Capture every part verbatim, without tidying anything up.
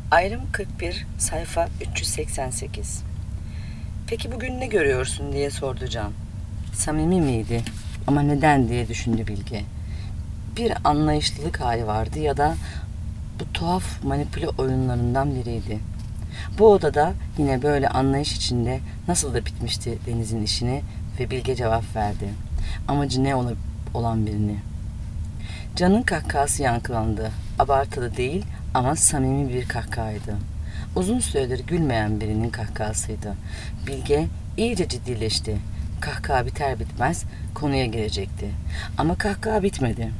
Ayrım kırk bir, sayfa üç yüz seksen sekiz. Peki bugün ne görüyorsun diye sordu Can. Samimi miydi? Ama neden diye düşündü Bilge. Bir anlayışlılık hali vardı ya da bu tuhaf manipüle oyunlarından biriydi. Bu odada yine böyle anlayış içinde nasıl da bitmişti Deniz'in işini ve Bilge cevap verdi. Amacı ne olan birini. Can'ın kahkahası yankılandı. Abartılı değil ama samimi bir kahkahaydı. Uzun süredir gülmeyen birinin kahkahasıydı. Bilge iyice ciddileşti. Kahkaha biter bitmez konuya girecekti. Ama kahkaha bitmedi.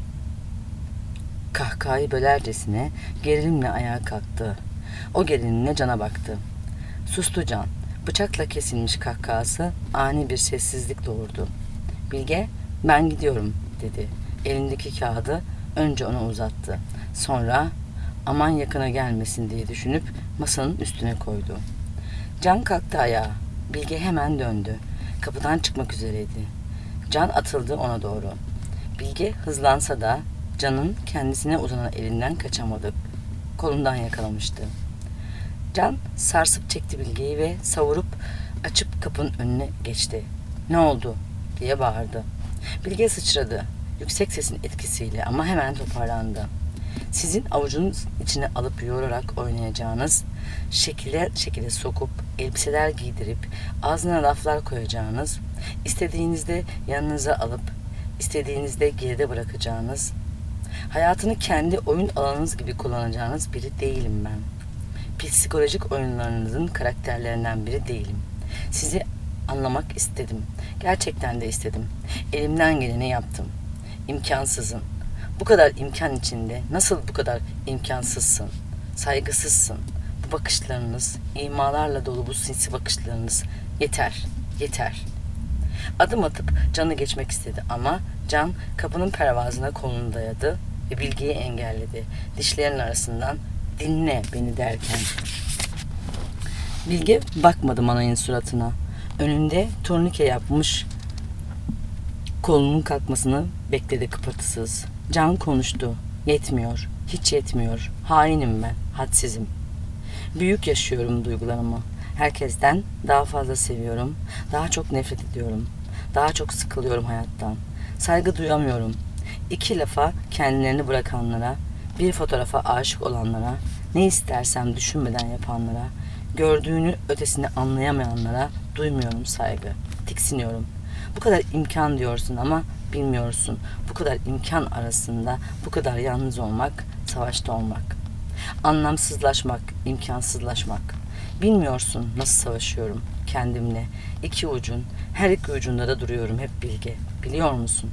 Kahkahayı bölercesine gerilimle ayağa kalktı. O gerilimle Can'a baktı. Sustu Can. Bıçakla kesilmiş kahkahası ani bir sessizlik doğurdu. Bilge, ben gidiyorum dedi. Elindeki kağıdı önce ona uzattı. Sonra aman yakına gelmesin diye düşünüp masanın üstüne koydu. Can kalktı ayağa. Bilge hemen döndü. Kapıdan çıkmak üzereydi. Can atıldı ona doğru. Bilge hızlansa da Can'ın kendisine uzanan elinden kaçamadı. Kolundan yakalamıştı. Can sarsıp çekti Bilge'yi ve savurup açıp kapının önüne geçti. Ne oldu diye bağırdı. Bilge sıçradı. Yüksek sesin etkisiyle ama hemen toparlandı. Sizin avucunuz içine alıp yoğurarak oynayacağınız, şekile şekile sokup, elbiseler giydirip, ağzına laflar koyacağınız, istediğinizde yanınıza alıp, istediğinizde geride bırakacağınız, hayatını kendi oyun alanınız gibi kullanacağınız biri değilim ben. Psikolojik oyunlarınızın karakterlerinden biri değilim. Sizi anlamak istedim. Gerçekten de istedim. Elimden geleni yaptım. İmkansızım. Bu kadar imkan içinde nasıl bu kadar imkansızsın? Saygısızsın. Bu bakışlarınız, imalarla dolu bu sinsi bakışlarınız yeter, yeter. Adım atıp Can'ı geçmek istedi ama Can kapının pervazına kolunu dayadı ve Bilge'yi engelledi. Dişlerinin arasından dinle beni derken. Bilge bakmadı Manay'ın suratına. Önünde turnike yapmış kolunun kalkmasını bekledi kıpırtısız. Can konuştu. Yetmiyor. Hiç yetmiyor. Hainim ben. Hadsizim. Büyük yaşıyorum duygularımı. Herkesten daha fazla seviyorum. Daha çok nefret ediyorum. Daha çok sıkılıyorum hayattan. Saygı duyamıyorum. İki lafa kendilerini bırakanlara, bir fotoğrafa aşık olanlara, ne istersem düşünmeden yapanlara, gördüğünü ötesini anlayamayanlara duymuyorum saygı. Tiksiniyorum. Bu kadar imkan diyorsun ama bilmiyorsun. Bu kadar imkan arasında bu kadar yalnız olmak, savaşta olmak. Anlamsızlaşmak, imkansızlaşmak. Bilmiyorsun nasıl savaşıyorum kendimle. İki ucun, her iki ucunda da duruyorum hep Bilge. Biliyor musun?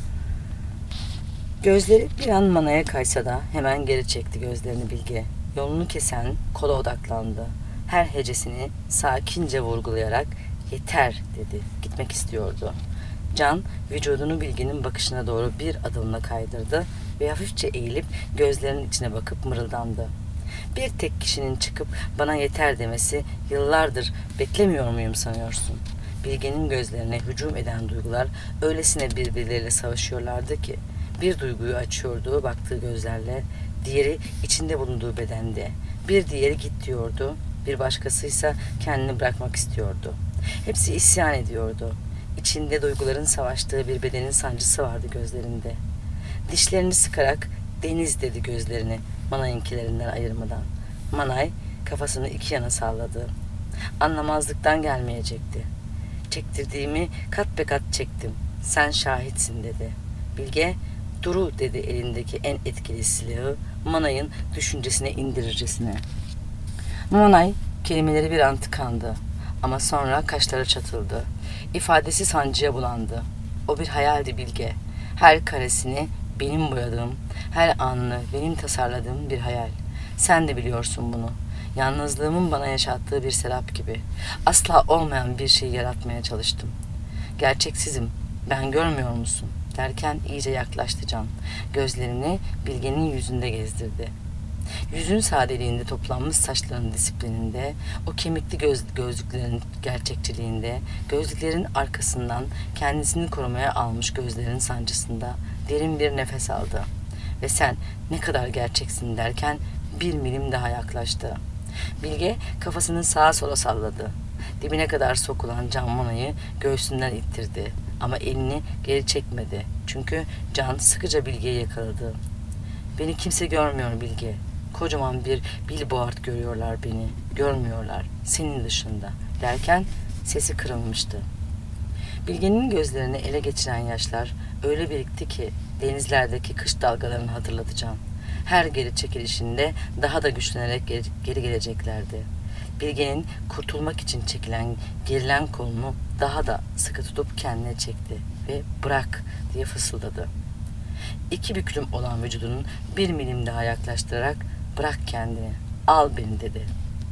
Gözleri bir an Mana'ya kaysa da hemen geri çekti gözlerini Bilge. Yolunu kesen kola odaklandı. Her hecesini sakince vurgulayarak yeter dedi. Gitmek istiyordu. Can vücudunu Bilge'nin bakışına doğru bir adımla kaydırdı ve hafifçe eğilip gözlerinin içine bakıp mırıldandı. Bir tek kişinin çıkıp bana yeter demesi yıllardır beklemiyor muyum sanıyorsun? Bilge'nin gözlerine hücum eden duygular öylesine birbirleriyle savaşıyorlardı ki bir duyguyu açıyordu baktığı gözlerle, diğeri içinde bulunduğu bedende. Bir diğeri git diyordu, bir başkasıysa kendini bırakmak istiyordu. Hepsi isyan ediyordu. İçinde duyguların savaştığı bir bedenin sancısı vardı gözlerinde. Dişlerini sıkarak Deniz dedi gözlerini Manay'ınkilerinden ayırmadan. Manay kafasını iki yana salladı. Anlamazlıktan gelmeyecekti. Çektirdiğimi kat be kat çektim. Sen şahitsin dedi. Bilge duru dedi elindeki en etkili silahı Manay'ın düşüncesine indirircesine. Manay kelimeleri bir an tıkandı. Ama sonra kaşları çatıldı. İfadesi sancıya bulandı. O bir hayaldi Bilge. Her karesini benim boyadığım, her anını benim tasarladığım bir hayal. Sen de biliyorsun bunu. Yalnızlığımın bana yaşattığı bir serap gibi. Asla olmayan bir şeyi yaratmaya çalıştım. Gerçeksizim, ben görmüyor musun? Derken iyice yaklaştı Can. Gözlerini Bilge'nin yüzünde gezdirdi. Yüzün sadeliğinde toplanmış saçların disiplininde, o kemikli göz, gözlüklerin gerçekçiliğinde, gözlüklerin arkasından kendisini korumaya almış gözlerin sancısında derin bir nefes aldı. Ve sen ne kadar gerçeksin derken bir milim daha yaklaştı. Bilge kafasını sağa sola salladı. Dibine kadar sokulan Can Mana'yı göğsünden ittirdi. Ama elini geri çekmedi. Çünkü Can sıkıca Bilge'yi yakaladı. Beni kimse görmüyor Bilge. Kocaman bir billboard görüyorlar beni. Görmüyorlar. Senin dışında. Derken sesi kırılmıştı. Bilge'nin gözlerini ele geçiren yaşlar öyle birikti ki denizlerdeki kış dalgalarını hatırlatacağım. Her geri çekilişinde daha da güçlenerek geri, geri geleceklerdi. Bilge'nin kurtulmak için çekilen, gerilen kolunu daha da sıkı tutup kendine çekti ve bırak diye fısıldadı. İki büklüm olan vücudunun bir milim daha yaklaştırarak bırak kendini, al beni dedi.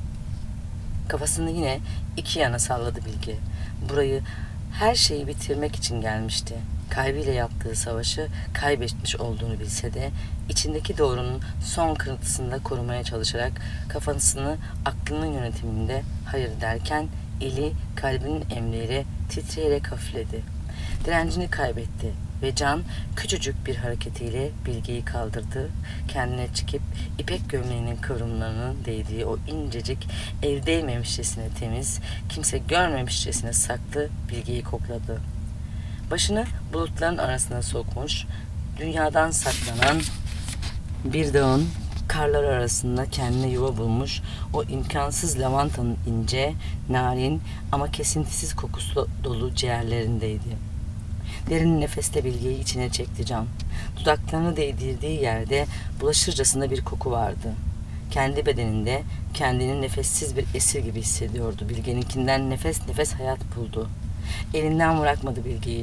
Kafasını yine iki yana salladı Bilge. Burayı her şeyi bitirmek için gelmişti. Kaybıyla yaptığı savaşı kaybetmiş olduğunu bilse de içindeki doğrunun son kırıntısında korumaya çalışarak kafasını aklının yönetiminde hayır derken eli kalbinin emriyle titreyerek hafifledi. Direncini kaybetti ve Can küçücük bir hareketiyle Bilge'yi kaldırdı. Kendine çekip ipek gömleğinin kıvrımlarının değdiği o incecik, el değmemişçesine temiz, kimse görmemişçesine saklı Bilge'yi kokladı. Başını bulutların arasına sokmuş, dünyadan saklanan bir dağın karlar arasında kendine yuva bulmuş o imkansız lavantanın ince, narin ama kesintisiz kokusu dolu ciğerlerindeydi. Derin nefeste Bilge'yi içine çekti Can. Dudaklarını değdirdiği yerde bulaşırcasına bir koku vardı. Kendi bedeninde kendini nefessiz bir esir gibi hissediyordu. Bilge'ninkinden nefes nefes hayat buldu. Elinden bırakmadı Bilge'yi.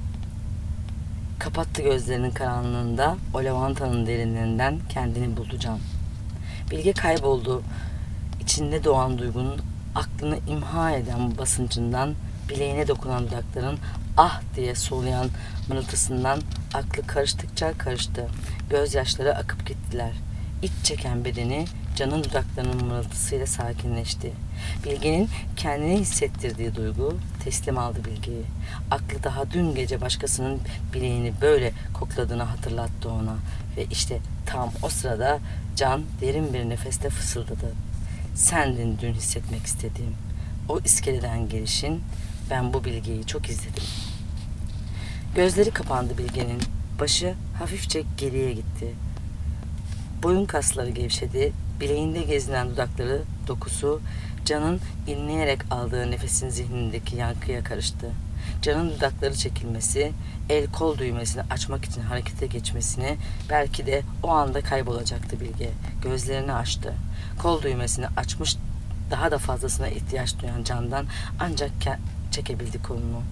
Kapattı gözlerinin karanlığında o lavantanın derinliğinden kendini buldu Can. Bilge kayboldu. İçinde doğan duygunun aklını imha eden basıncından, bileğine dokunan dudakların ah diye soluyan mırıltısından aklı karıştıkça karıştı. Gözyaşları akıp gittiler. İç çeken bedeni Can'ın dudaklarının mırıltısıyla sakinleşti. Bilge'nin kendini hissettirdiği duygu teslim aldı Bilge'yi. Aklı daha dün gece başkasının bileğini böyle kokladığını hatırlattı ona. Ve işte tam o sırada Can derin bir nefeste fısıldadı. Sendin dün hissetmek istediğim. O iskeleden gelişin, ben bu Bilge'yi çok izledim. Gözleri kapandı Bilge'nin. Başı hafifçe geriye gitti. Boyun kasları gevşedi. Bileğinde gezinen dudakları dokusu Can'ın inleyerek aldığı nefesin zihnindeki yankıya karıştı. Can'ın dudakları çekilmesi, el kol düğmesini açmak için harekete geçmesini belki de o anda kaybolacaktı Bilge. Gözlerini açtı. Kol düğmesini açmış, daha da fazlasına ihtiyaç duyan Can'dan ancak çekebildi kolunu.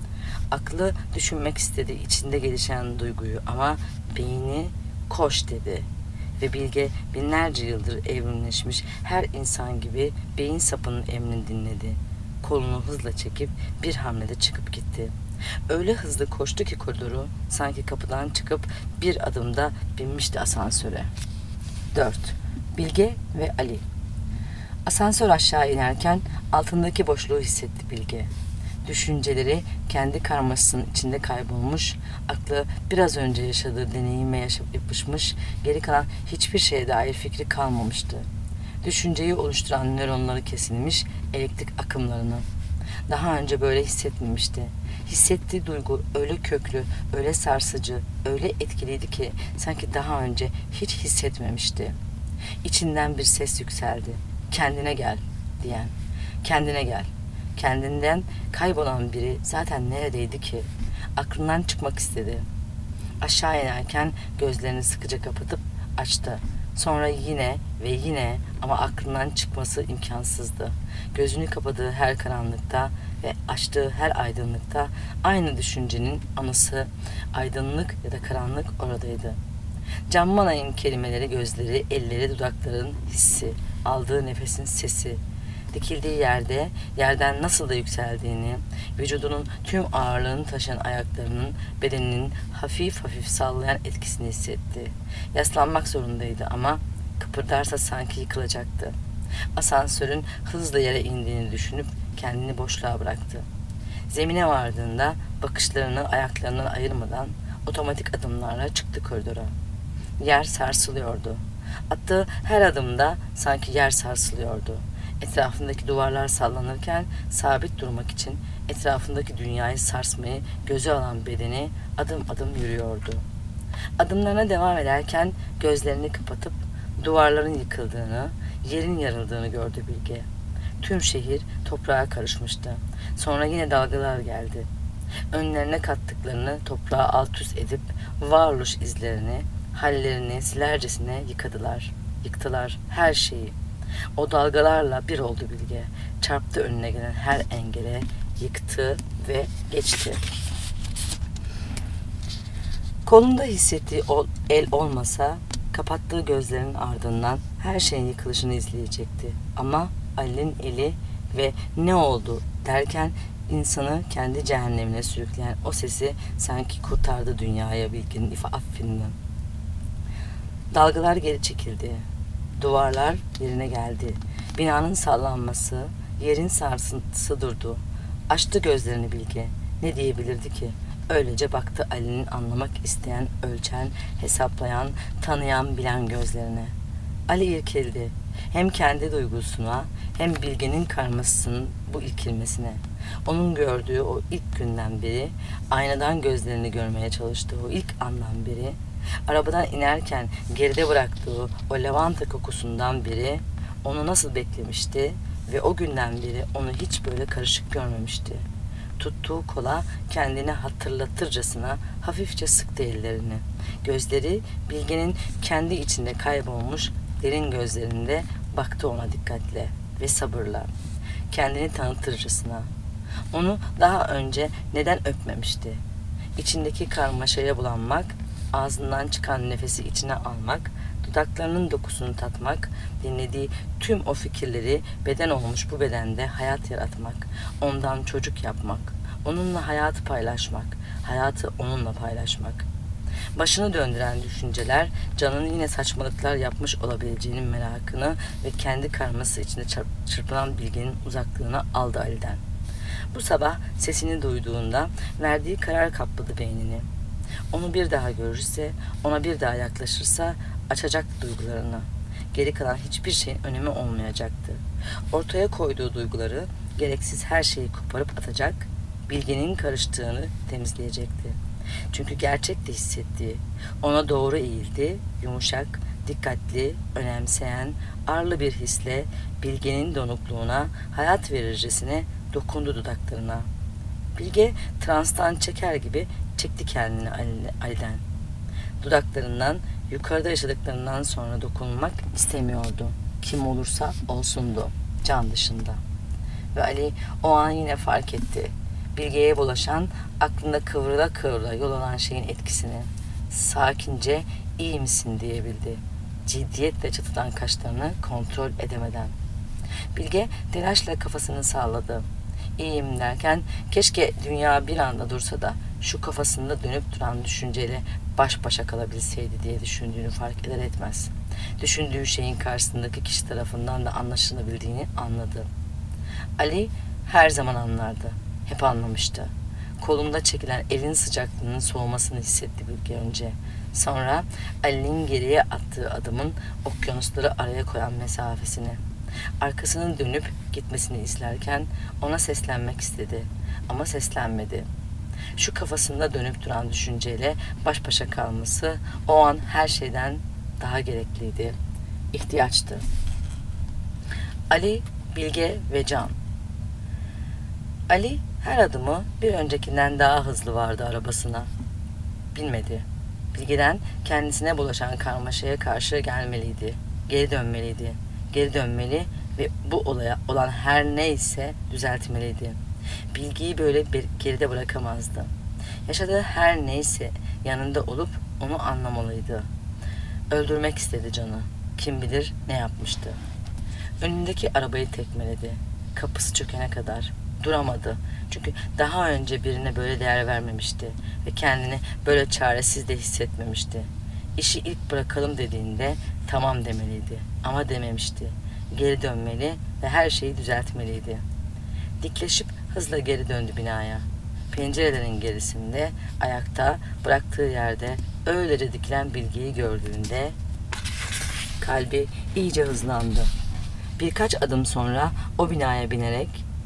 Aklı düşünmek istedi içinde gelişen duyguyu ama beyni koş dedi. Ve Bilge binlerce yıldır evrimleşmiş her insan gibi beyin sapının emrini dinledi. Kolunu hızla çekip bir hamlede çıkıp gitti. Öyle hızlı koştu ki koridoru sanki kapıdan çıkıp bir adımda binmişti asansöre. dört. Bilge ve Ali. Asansör aşağı inerken altındaki boşluğu hissetti Bilge. Düşünceleri kendi karmaşasının içinde kaybolmuş, aklı biraz önce yaşadığı deneyime yaşayıp yapışmış, geri kalan hiçbir şeye dair fikri kalmamıştı. Düşünceyi oluşturan nöronları kesilmiş, elektrik akımlarını. Daha önce böyle hissetmemişti. Hissettiği duygu öyle köklü, öyle sarsıcı, öyle etkiliydi ki sanki daha önce hiç hissetmemişti. İçinden bir ses yükseldi. Kendine gel diyen. Kendine gel. Kendinden kaybolan biri zaten neredeydi ki? Aklından çıkmak istedi. Aşağı inerken gözlerini sıkıca kapatıp açtı. Sonra yine ve yine ama aklından çıkması imkansızdı. Gözünü kapadığı her karanlıkta ve açtığı her aydınlıkta aynı düşüncenin anısı, aydınlık ya da karanlık oradaydı. Can Mana'nın kelimeleri, gözleri, elleri, dudakların hissi, aldığı nefesin sesi, dikildiği yerde yerden nasıl da yükseldiğini, vücudunun tüm ağırlığını taşıyan ayaklarının bedeninin hafif hafif sallayan etkisini hissetti. Yaslanmak zorundaydı ama kıpırdarsa sanki yıkılacaktı. Asansörün hızla yere indiğini düşünüp kendini boşluğa bıraktı. Zemine vardığında bakışlarını ayaklarından ayırmadan otomatik adımlarla çıktı koridora. Yer sarsılıyordu. Attığı her adımda sanki yer sarsılıyordu. Etrafındaki duvarlar sallanırken sabit durmak için etrafındaki dünyayı sarsmayı göze alan bedeni adım adım yürüyordu. Adımlarına devam ederken gözlerini kapatıp duvarların yıkıldığını, yerin yarıldığını gördü Bilge. Tüm şehir toprağa karışmıştı. Sonra yine dalgalar geldi. Önlerine kattıklarını toprağa alt üst edip varoluş izlerini, hallerini silercesine yıkadılar. Yıktılar her şeyi. O dalgalarla bir oldu Bilge. Çarptı önüne gelen her engele, yıktı ve geçti. Kolunda hissettiği el olmasa kapattığı gözlerinin ardından her şeyin yıkılışını izleyecekti. Ama Ali'nin eli ve ne oldu derken insanı kendi cehennemine sürükleyen o sesi sanki kurtardı dünyaya Bilge'nin affından. Dalgalar geri çekildi. Duvarlar yerine geldi. Binanın sallanması, yerin sarsıntısı durdu. Açtı gözlerini Bilge. Ne diyebilirdi ki? Öylece baktı Ali'nin anlamak isteyen, ölçen, hesaplayan, tanıyan, bilen gözlerine. Ali irkildi. Hem kendi duygusuna hem Bilge'nin karmasının bu irkilmesine. Onun gördüğü o ilk günden beri, aynadan gözlerini görmeye çalıştığı o ilk andan beri, arabadan inerken geride bıraktığı o lavanta kokusundan beri onu nasıl beklemişti ve o günden beri onu hiç böyle karışık görmemişti. Tuttuğu kola kendini hatırlatırcasına hafifçe sıktı ellerini. Gözleri Bilge'nin kendi içinde kaybolmuş derin gözlerinde baktı ona dikkatle ve sabırla. Kendini tanıtırcasına. Onu daha önce neden öpmemişti? İçindeki karmaşaya bulanmak, ağzından çıkan nefesi içine almak, dudaklarının dokusunu tatmak, dinlediği tüm o fikirleri beden olmuş bu bedende hayat yaratmak, ondan çocuk yapmak, onunla hayatı paylaşmak, hayatı onunla paylaşmak. Başını döndüren düşünceler, canının yine saçmalıklar yapmış olabileceğinin merakını ve kendi karması içinde çırpınan Bilge'nin uzaklığını aldı Ali'den. Bu sabah sesini duyduğunda verdiği karar kapladı beynini. Onu bir daha görürse, ona bir daha yaklaşırsa açacak duygularını. Geri kalan hiçbir şeyin önemi olmayacaktı. Ortaya koyduğu duyguları, gereksiz her şeyi koparıp atacak, Bilge'nin karıştığını temizleyecekti. Çünkü gerçekte hissettiği, ona doğru eğildi, yumuşak, dikkatli, önemseyen, arlı bir hisle Bilge'nin donukluğuna, hayat verircesine dokundu dudaklarına. Bilge transtan çeker gibi çekti kendini Ali'den. Dudaklarından, yukarıda yaşadıklarından sonra dokunmak istemiyordu. Kim olursa olsundu, can dışında. Ve Ali o an yine fark etti. Bilge'ye bulaşan, aklında kıvrıla kıvrıla yol alan şeyin etkisini. Sakince iyi misin diyebildi. Ciddiyetle çatıdan kaşlarını kontrol edemeden. Bilge telaşla kafasını salladı. İyiyim derken keşke dünya bir anda dursa da şu kafasında dönüp duran düşünceyle baş başa kalabilseydi diye düşündüğünü fark eder etmez. Düşündüğü şeyin karşısındaki kişi tarafından da anlaşılabildiğini anladı. Ali her zaman anlardı. Hep anlamıştı. Kolunda çekilen elin sıcaklığının soğumasını hissetti Bilge önce. Sonra Ali'nin geriye attığı adımın okyanusları araya koyan mesafesini. Arkasını dönüp gitmesini izlerken ona seslenmek istedi. Ama seslenmedi. Şu kafasında dönüp duran düşünceyle baş başa kalması o an her şeyden daha gerekliydi. İhtiyaçtı. Ali, Bilge ve Can. Ali her adımı bir öncekinden daha hızlı vardı arabasına. Bilmedi. Bilge'den kendisine bulaşan karmaşaya karşı gelmeliydi. Geri dönmeliydi. Geri dönmeli ve bu olaya olan her neyse düzeltmeliydi. Bilgeyi böyle bir geride bırakamazdı. Yaşadığı her neyse yanında olup onu anlamalıydı. Öldürmek istedi Can'ı. Kim bilir ne yapmıştı. Önündeki arabayı tekmeledi. Kapısı çökene kadar. Duramadı. Çünkü daha önce birine böyle değer vermemişti ve kendini böyle çaresiz de hissetmemişti. İşi ilk bırakalım dediğinde tamam demeliydi ama dememişti. Geri dönmeli ve her şeyi düzeltmeliydi. Dikleşip hızla geri döndü binaya. Pencerelerin gerisinde, ayakta, bıraktığı yerde öylece dikilen Bilge'yi gördüğünde Kalbi iyice hızlandı. Birkaç adım sonra o binaya binerek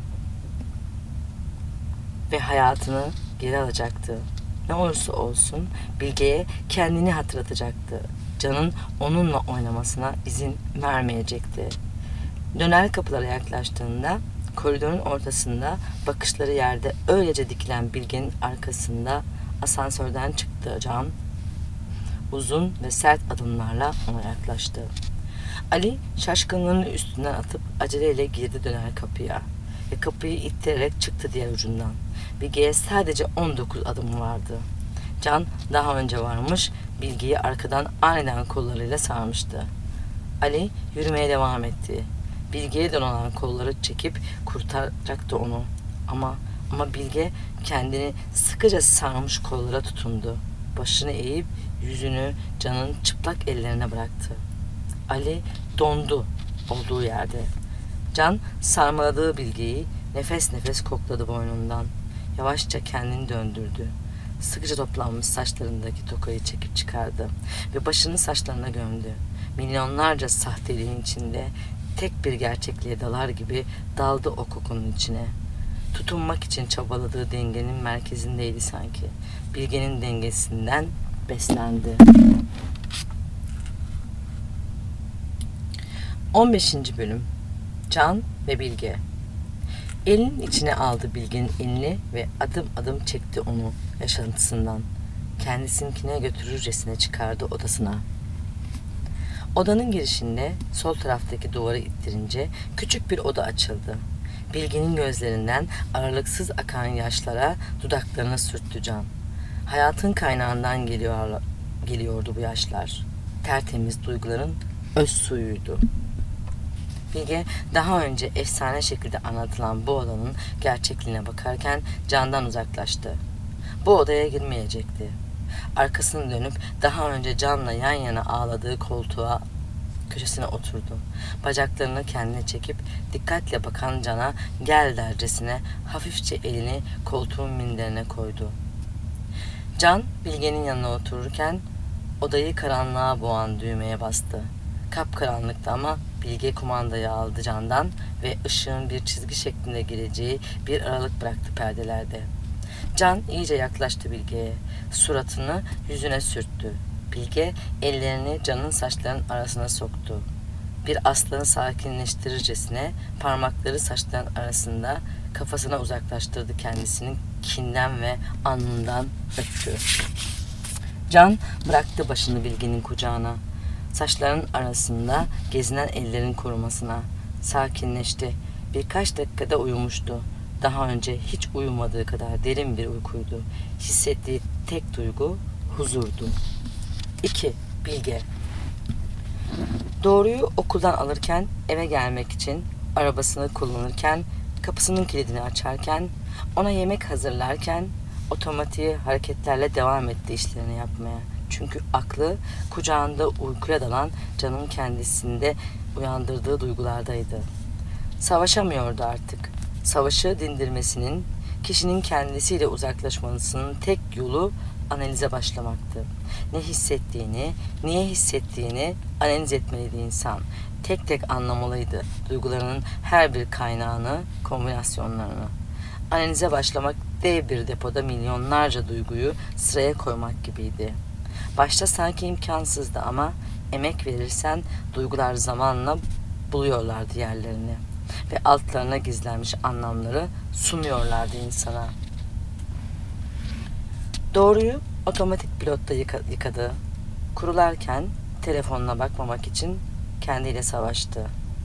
ve hayatını geri alacaktı. Ne olursa olsun Bilge'ye kendini hatırlatacaktı. Can'ın onunla oynamasına izin vermeyecekti. Döner kapılara yaklaştığında koridorun ortasında bakışları yerde öylece dikilen Bilge'nin arkasında asansörden çıktı Can. Uzun ve sert adımlarla ona yaklaştı. Ali şaşkınlığını üstünden atıp aceleyle girdi döner kapıya ve kapıyı ittirerek çıktı diğer ucundan. Bilge'ye sadece on dokuz adım vardı. Can daha önce varmış, Bilge'yi arkadan aniden kollarıyla sarmıştı. Ali yürümeye devam etti. Bilge'ye donanan kolları çekip kurtaracaktı onu. Ama ama Bilge kendini sıkıca sarmış kollara tutundu. Başını eğip yüzünü Can'ın çıplak ellerine bıraktı. Ali dondu olduğu yerde. Can sarmaladığı Bilge'yi nefes nefes kokladı boynundan. Yavaşça kendini döndürdü. Sıkıca toplanmış saçlarındaki tokayı çekip çıkardı ve başını saçlarına gömdü. Milyonlarca sahteliğin içinde tek bir gerçekliğe dalar gibi daldı o kokunun içine. Tutunmak için çabaladığı dengenin merkezindeydi sanki. Bilge'nin dengesinden beslendi. on beşinci bölüm. Can ve Bilge. Elinin içine aldı Bilge'nin elini ve adım adım çekti onu yaşantısından. Kendisinkine götürürcesine çıkardı odasına. Odanın girişinde sol taraftaki duvarı ittirince küçük bir oda açıldı. Bilge'nin gözlerinden aralıksız akan yaşlara dudaklarına sürttü Can. Hayatın kaynağından geliyor, geliyordu bu yaşlar. Tertemiz duyguların öz suyuydu. Bilge daha önce efsane şekilde anlatılan bu odanın gerçekliğine bakarken Can'dan uzaklaştı. Bu odaya girmeyecekti. Arkasını dönüp daha önce Can'la yan yana ağladığı koltuğa köşesine oturdu. Bacaklarını kendine çekip dikkatle bakan Can'a gel dercesine hafifçe elini koltuğun minderine koydu. Can Bilge'nin yanına otururken odayı karanlığa boğan düğmeye bastı. Kapkaranlıktı ama Bilge kumandayı aldı Can'dan ve ışığın bir çizgi şeklinde gireceği bir aralık bıraktı perdelerde. Can iyice yaklaştı Bilge'ye. Suratını yüzüne sürttü. Bilge ellerini Can'ın saçlarının arasına soktu. Bir aslanı sakinleştirircesine parmakları saçların arasında kafasına uzaklaştırdı kendisinin kinden ve alnından öptü. Can bıraktı başını Bilge'nin kucağına. Saçların arasında gezinen ellerin korumasına sakinleşti. Birkaç dakikada uyumuştu. Daha önce hiç uyumadığı kadar derin bir uykuydu. Hissettiği tek duygu huzurdu. iki. Bilge. Doğruyu okuldan alırken, eve gelmek için arabasını kullanırken, kapısının kilidini açarken, ona yemek hazırlarken otomatiği hareketlerle devam etti işlerini yapmaya. Çünkü aklı kucağında uykuya dalan Can'ın kendisinde uyandırdığı duygulardaydı. Savaşamıyordu artık. Savaşı dindirmesinin, kişinin kendisiyle uzaklaşmasının tek yolu analize başlamaktı. Ne hissettiğini, niye hissettiğini analiz etmeliydi insan. Tek tek anlamalıydı duygularının her bir kaynağını, kombinasyonlarını. Analize başlamak dev bir depoda milyonlarca duyguyu sıraya koymak gibiydi. Başta sanki imkansızdı ama emek verirsen duygular zamanla buluyorlardı yerlerini ve altlarına gizlenmiş anlamları sunuyorlardı insana. Doğruyu otomatik pilotta yıkadı. Kurularken telefonuna bakmamak için kendiyle savaştı.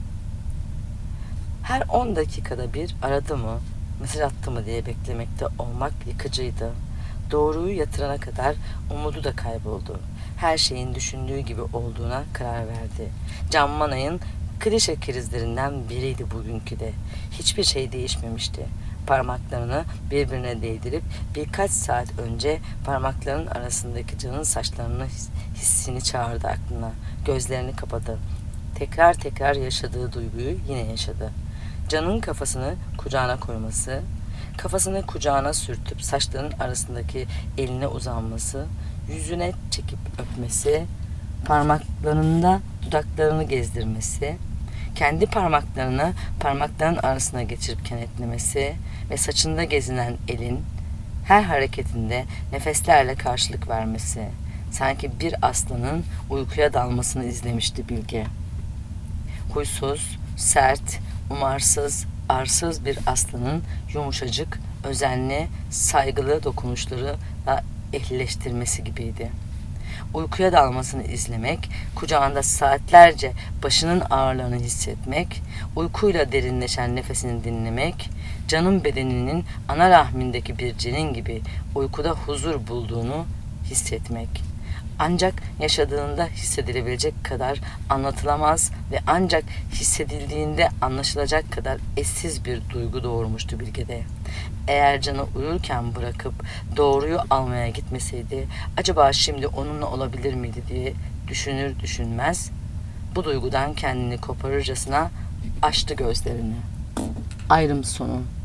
Her on dakikada bir aradı mı, mesaj attı mı diye beklemekte olmak yıkıcıydı. Doğruyu yatırana kadar umudu da kayboldu. Her şeyin düşündüğü gibi olduğuna karar verdi. Can Manay'ın klişe krizlerinden biriydi bugünkü de. Hiçbir şey değişmemişti. Parmaklarını birbirine değdirip birkaç saat önce parmaklarının arasındaki Can'ın saçlarının hissini çağırdı aklına. Gözlerini kapadı. Tekrar tekrar yaşadığı duyguyu yine yaşadı. Can'ın kafasını kucağına koyması, kafasını kucağına sürtüp saçlarının arasındaki eline uzanması, yüzüne çekip öpmesi, parmaklarında dudaklarını gezdirmesi, kendi parmaklarını parmakların arasına geçirip kenetlemesi ve saçında gezinen elin her hareketinde nefeslerle karşılık vermesi. Sanki bir aslanın uykuya dalmasını izlemişti Bilge. Huysuz, sert, umarsız, arsız bir aslanın yumuşacık, özenli, saygılı dokunuşlarıyla ehlileştirmesi gibiydi. Uykuya dalmasını izlemek, kucağında saatlerce başının ağırlığını hissetmek, uykuyla derinleşen nefesini dinlemek, canın bedeninin ana rahmindeki bir cenin gibi uykuda huzur bulduğunu hissetmek. Ancak yaşadığında hissedilebilecek kadar anlatılamaz ve ancak hissedildiğinde anlaşılacak kadar eşsiz bir duygu doğurmuştu Bilge'de. Eğer canı uyurken bırakıp doğruyu almaya gitmeseydi acaba şimdi onunla olabilir miydi diye düşünür düşünmez bu duygudan kendini koparırcasına açtı gözlerini. Ayrım sonu.